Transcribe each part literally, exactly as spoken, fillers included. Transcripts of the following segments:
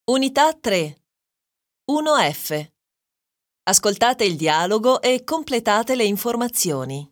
Unità tre. uno F. Ascoltate il dialogo e completate le informazioni.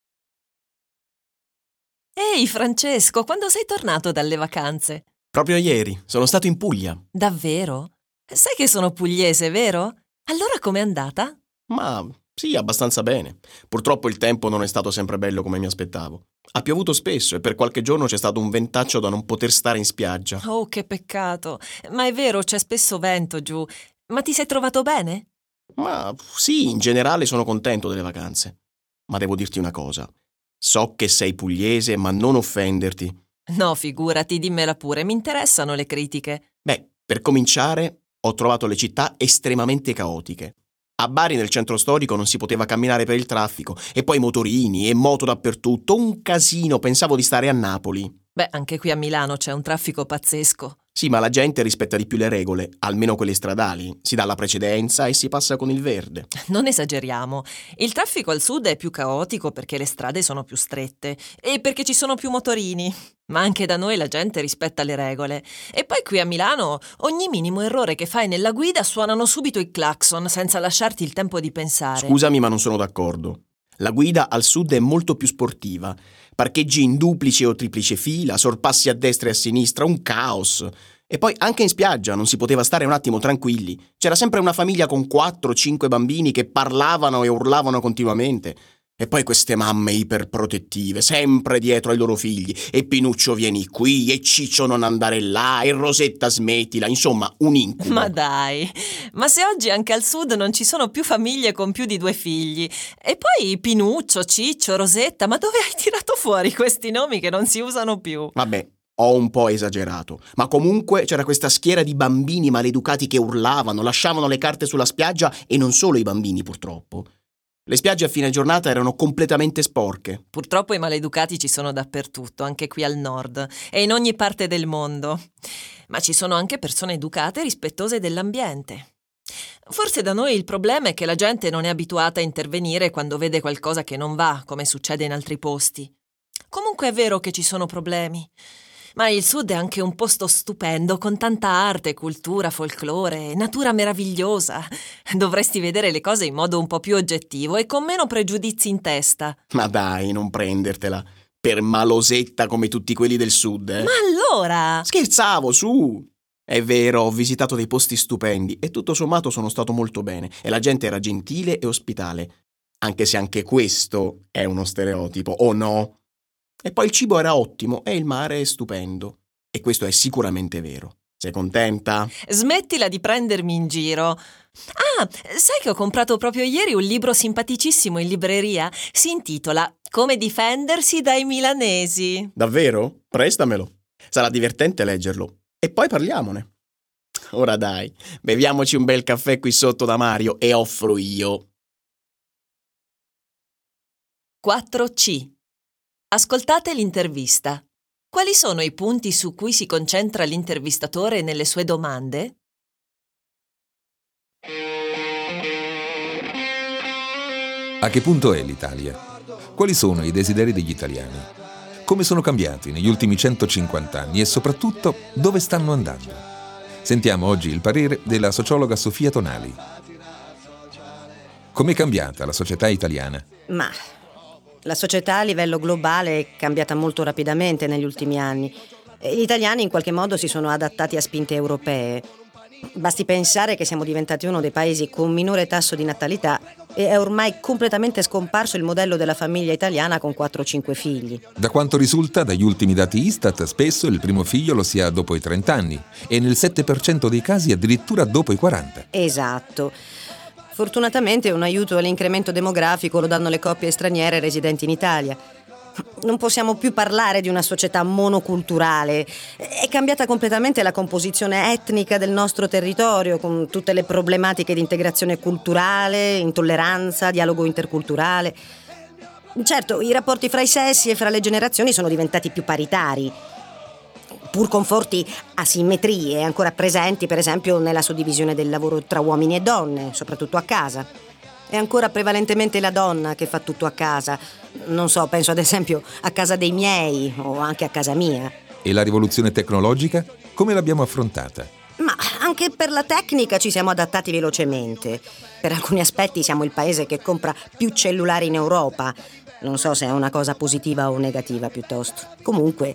Ehi Francesco, quando sei tornato dalle vacanze? Proprio ieri, sono stato in Puglia. Davvero? Sai che sono pugliese, vero? Allora com'è andata? Ma sì, abbastanza bene. Purtroppo il tempo non è stato sempre bello come mi aspettavo. Ha piovuto spesso e per qualche giorno c'è stato un ventaccio da non poter stare in spiaggia. Oh, che peccato. Ma è vero, c'è spesso vento giù. Ma ti sei trovato bene? Ma sì, in generale sono contento delle vacanze. Ma devo dirti una cosa. So che sei pugliese, ma non offenderti. No, figurati, dimmela pure, mi interessano le critiche. Beh, per cominciare, ho trovato le città estremamente caotiche. A Bari nel centro storico non si poteva camminare per il traffico, e poi motorini e moto dappertutto, un casino, pensavo di stare a Napoli. Beh, anche qui a Milano c'è un traffico pazzesco. Sì, ma la gente rispetta di più le regole, almeno quelle stradali. Si dà la precedenza e si passa con il verde. Non esageriamo. Il traffico al sud è più caotico perché le strade sono più strette e perché ci sono più motorini. Ma anche da noi la gente rispetta le regole. E poi qui a Milano ogni minimo errore che fai nella guida suonano subito i clacson senza lasciarti il tempo di pensare. Scusami, ma non sono d'accordo. La guida al sud è molto più sportiva. Parcheggi in duplice o triplice fila, sorpassi a destra e a sinistra, un caos. E poi anche in spiaggia non si poteva stare un attimo tranquilli. C'era sempre una famiglia con quattro o cinque bambini che parlavano e urlavano continuamente. E poi queste mamme iperprotettive, sempre dietro ai loro figli. E Pinuccio vieni qui, e Ciccio non andare là, e Rosetta smettila, insomma un incubo. Ma dai, ma se oggi anche al sud non ci sono più famiglie con più di due figli? E poi Pinuccio, Ciccio, Rosetta, ma dove hai tirato fuori questi nomi che non si usano più? Vabbè, ho un po' esagerato, ma comunque c'era questa schiera di bambini maleducati che urlavano, lasciavano le carte sulla spiaggia e non solo i bambini purtroppo. Le spiagge a fine giornata erano completamente sporche. Purtroppo i maleducati ci sono dappertutto, anche qui al nord e in ogni parte del mondo. Ma ci sono anche persone educate e rispettose dell'ambiente. Forse da noi il problema è che la gente non è abituata a intervenire quando vede qualcosa che non va, come succede in altri posti. Comunque è vero che ci sono problemi. Ma il sud è anche un posto stupendo, con tanta arte, cultura, folklore, natura meravigliosa. Dovresti vedere le cose in modo un po' più oggettivo e con meno pregiudizi in testa. Ma dai, non prendertela. Per malosetta come tutti quelli del sud, eh? Ma allora? Scherzavo, su! È vero, ho visitato dei posti stupendi e tutto sommato sono stato molto bene e la gente era gentile e ospitale. Anche se anche questo è uno stereotipo, o no? E poi il cibo era ottimo e il mare è stupendo. E questo è sicuramente vero. Sei contenta? Smettila di prendermi in giro. Ah, sai che ho comprato proprio ieri un libro simpaticissimo in libreria? Si intitola Come difendersi dai milanesi. Davvero? Prestamelo. Sarà divertente leggerlo. E poi parliamone. Ora dai, beviamoci un bel caffè qui sotto da Mario e offro io. quattro C. Ascoltate l'intervista. Quali sono i punti su cui si concentra l'intervistatore nelle sue domande? A che punto è l'Italia? Quali sono i desideri degli italiani? Come sono cambiati negli ultimi centocinquanta anni e soprattutto dove stanno andando? Sentiamo oggi il parere della sociologa Sofia Tonali. Com'è cambiata la società italiana? Ma la società a livello globale è cambiata molto rapidamente negli ultimi anni e gli italiani in qualche modo si sono adattati a spinte europee. Basti pensare che siamo diventati uno dei paesi con minore tasso di natalità e è ormai completamente scomparso il modello della famiglia italiana con quattro o cinque figli. Da quanto risulta dagli ultimi dati Istat, spesso il primo figlio lo si ha dopo i trenta anni e nel sette per cento dei casi addirittura dopo i quaranta. Esatto. Fortunatamente un aiuto all'incremento demografico lo danno le coppie straniere residenti in Italia. Non possiamo più parlare di una società monoculturale. È cambiata completamente la composizione etnica del nostro territorio, con tutte le problematiche di integrazione culturale, intolleranza, dialogo interculturale. Certo, i rapporti fra i sessi e fra le generazioni sono diventati più paritari, pur con forti asimmetrie ancora presenti, per esempio nella suddivisione del lavoro tra uomini e donne, soprattutto a casa. È ancora prevalentemente la donna che fa tutto a casa. Non so, penso ad esempio a casa dei miei o anche a casa mia. E la rivoluzione tecnologica? Come l'abbiamo affrontata? Ma anche anche per la tecnica ci siamo adattati velocemente. Per alcuni aspetti siamo il paese che compra più cellulari in Europa. Non so se è una cosa positiva o negativa piuttosto. Comunque,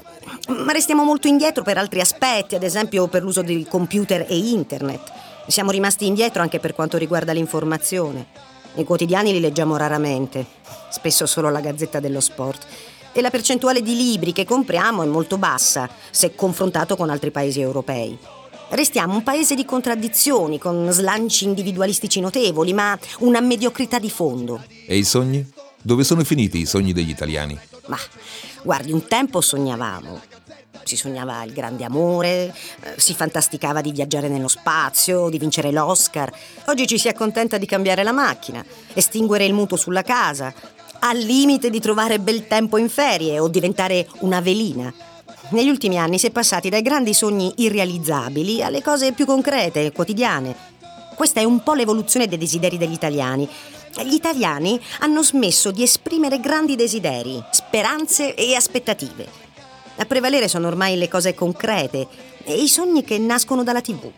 ma restiamo molto indietro per altri aspetti, ad esempio per l'uso del computer e internet. Siamo rimasti indietro anche per quanto riguarda l'informazione. I quotidiani li leggiamo raramente, spesso solo la Gazzetta dello Sport. E la percentuale di libri che compriamo è molto bassa, se confrontato con altri paesi europei. Restiamo un paese di contraddizioni, con slanci individualistici notevoli, ma una mediocrità di fondo. E i sogni? Dove sono finiti i sogni degli italiani? Ma, guardi, un tempo sognavamo. Si sognava il grande amore, eh, si fantasticava di viaggiare nello spazio, di vincere l'Oscar. Oggi ci si accontenta di cambiare la macchina, estinguere il mutuo sulla casa, al limite di trovare bel tempo in ferie o diventare una velina. Negli ultimi anni si è passati dai grandi sogni irrealizzabili alle cose più concrete, quotidiane. Questa è un po' l'evoluzione dei desideri degli italiani. Gli italiani hanno smesso di esprimere grandi desideri, speranze e aspettative. A prevalere sono ormai le cose concrete e i sogni che nascono dalla tivù.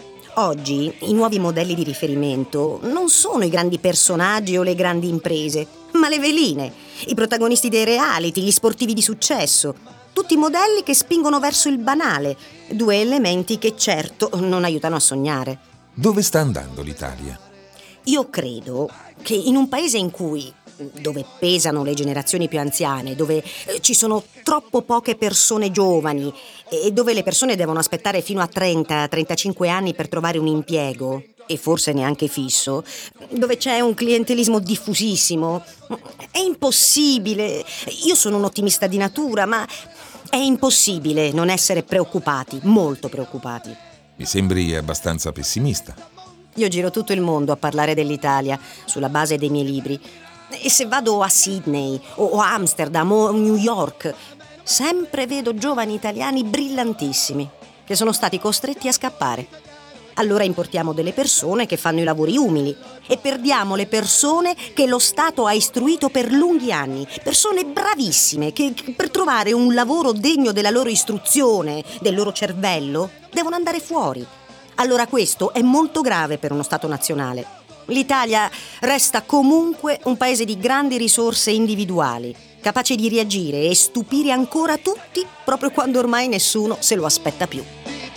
Oggi i nuovi modelli di riferimento non sono i grandi personaggi o le grandi imprese, ma le veline, i protagonisti dei reality, gli sportivi di successo. Tutti modelli che spingono verso il banale, due elementi che certo non aiutano a sognare. Dove sta andando l'Italia? Io credo che in un paese in cui, dove pesano le generazioni più anziane, dove ci sono troppo poche persone giovani e dove le persone devono aspettare fino a trenta trentacinque anni per trovare un impiego, e forse neanche fisso, dove c'è un clientelismo diffusissimo, è impossibile. Io sono un ottimista di natura, ma è impossibile non essere preoccupati, molto preoccupati. Mi sembri abbastanza pessimista. Io giro tutto il mondo a parlare dell'Italia sulla base dei miei libri. E se vado a Sydney o a Amsterdam o a New York, sempre vedo giovani italiani brillantissimi che sono stati costretti a scappare. Allora importiamo delle persone che fanno i lavori umili e perdiamo le persone che lo Stato ha istruito per lunghi anni, persone bravissime che per trovare un lavoro degno della loro istruzione, del loro cervello, devono andare fuori. Allora questo è molto grave per uno Stato nazionale. L'Italia resta comunque un paese di grandi risorse individuali, capace di reagire e stupire ancora tutti proprio quando ormai nessuno se lo aspetta più.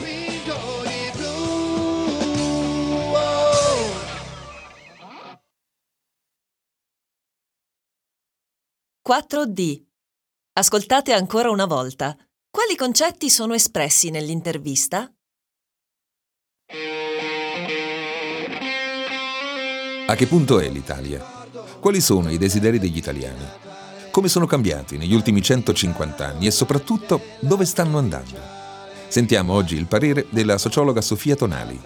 quattro D. Ascoltate ancora una volta. Quali concetti sono espressi nell'intervista? A che punto è l'Italia? Quali sono i desideri degli italiani? Come sono cambiati negli ultimi centocinquanta anni e soprattutto dove stanno andando? Sentiamo oggi il parere della sociologa Sofia Tonali.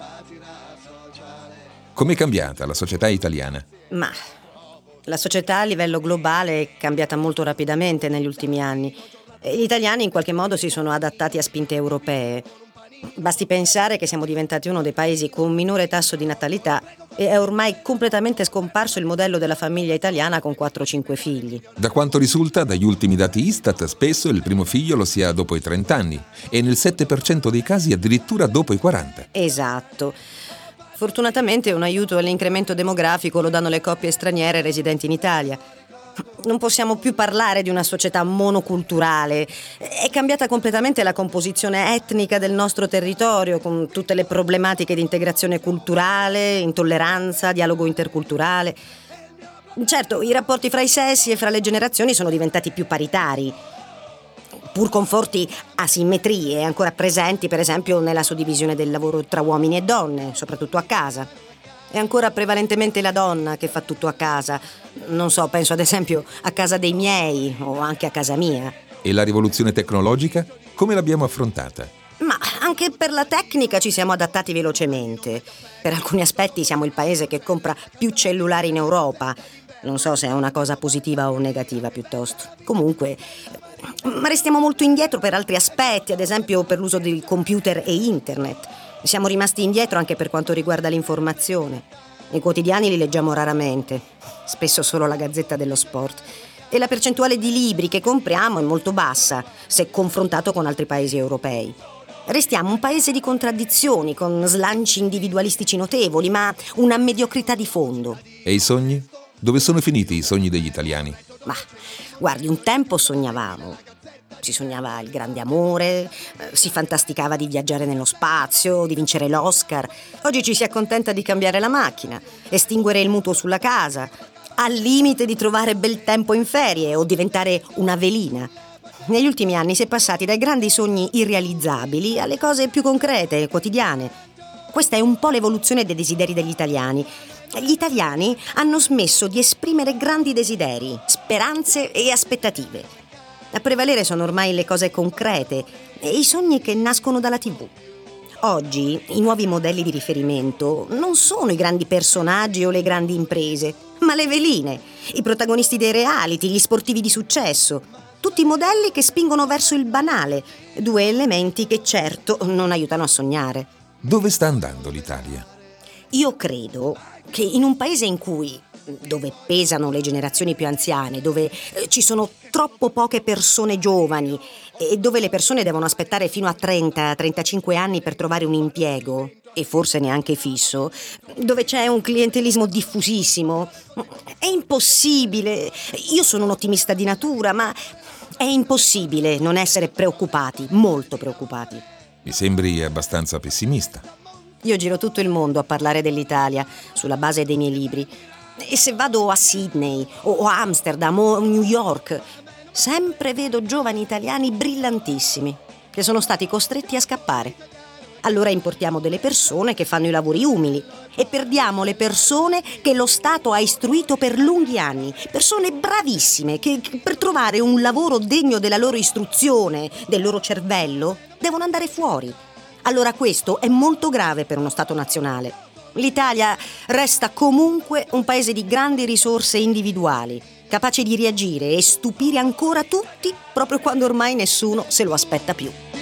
Com'è cambiata la società italiana? Ma la società a livello globale è cambiata molto rapidamente negli ultimi anni e gli italiani in qualche modo si sono adattati a spinte europee. Basti pensare che siamo diventati uno dei paesi con minore tasso di natalità e è ormai completamente scomparso il modello della famiglia italiana con quattro cinque figli. Da quanto risulta dagli ultimi dati Istat, spesso il primo figlio lo si ha dopo i trenta anni e nel sette per cento dei casi addirittura dopo i quaranta. Esatto. Fortunatamente un aiuto all'incremento demografico lo danno le coppie straniere residenti in Italia. Non possiamo più parlare di una società monoculturale. È cambiata completamente la composizione etnica del nostro territorio, con tutte le problematiche di integrazione culturale, intolleranza, dialogo interculturale. Certo, i rapporti fra i sessi e fra le generazioni sono diventati più paritari, pur con forti asimmetrie ancora presenti, per esempio, nella suddivisione del lavoro tra uomini e donne, soprattutto a casa. È ancora prevalentemente la donna che fa tutto a casa. Non so, penso ad esempio a casa dei miei o anche a casa mia. E la rivoluzione tecnologica? Come l'abbiamo affrontata? Ma anche per la tecnica ci siamo adattati velocemente. Per alcuni aspetti siamo il paese che compra più cellulari in Europa. Non so se è una cosa positiva o negativa piuttosto. Comunque, ma restiamo molto indietro per altri aspetti, ad esempio per l'uso del computer e internet. Siamo rimasti indietro anche per quanto riguarda l'informazione. I quotidiani li leggiamo raramente, spesso solo la Gazzetta dello Sport. E la percentuale di libri che compriamo è molto bassa, se confrontato con altri paesi europei. Restiamo un paese di contraddizioni, con slanci individualistici notevoli, ma una mediocrità di fondo. E i sogni? Dove sono finiti i sogni degli italiani? Ma, guardi, un tempo sognavamo. Si sognava il grande amore, eh, si fantasticava di viaggiare nello spazio, di vincere l'Oscar. Oggi ci si accontenta di cambiare la macchina, estinguere il mutuo sulla casa, al limite di trovare bel tempo in ferie o diventare una velina. Negli ultimi anni si è passati dai grandi sogni irrealizzabili alle cose più concrete, quotidiane. Questa è un po' l'evoluzione dei desideri degli italiani. Gli italiani hanno smesso di esprimere grandi desideri, speranze e aspettative. A prevalere sono ormai le cose concrete e i sogni che nascono dalla tivù. Oggi i nuovi modelli di riferimento non sono i grandi personaggi o le grandi imprese, ma le veline, i protagonisti dei reality, gli sportivi di successo. Tutti modelli che spingono verso il banale, due elementi che certo non aiutano a sognare. Dove sta andando l'Italia? Io credo che in un paese in cui, dove pesano le generazioni più anziane, dove eh, ci sono troppo poche persone giovani e dove le persone devono aspettare fino a trenta trentacinque anni per trovare un impiego, e forse neanche fisso, dove c'è un clientelismo diffusissimo, è impossibile. Io sono un ottimista di natura, ma è impossibile non essere preoccupati, molto preoccupati. Mi sembri abbastanza pessimista. Io giro tutto il mondo a parlare dell'Italia sulla base dei miei libri. E se vado a Sydney o a Amsterdam o a New York, sempre vedo giovani italiani brillantissimi che sono stati costretti a scappare. Allora importiamo delle persone che fanno i lavori umili e perdiamo le persone che lo Stato ha istruito per lunghi anni, persone bravissime che, che per trovare un lavoro degno della loro istruzione, del loro cervello, devono andare fuori. Allora questo è molto grave per uno Stato nazionale. L'Italia resta comunque un paese di grandi risorse individuali, capace di reagire e stupire ancora tutti proprio quando ormai nessuno se lo aspetta più.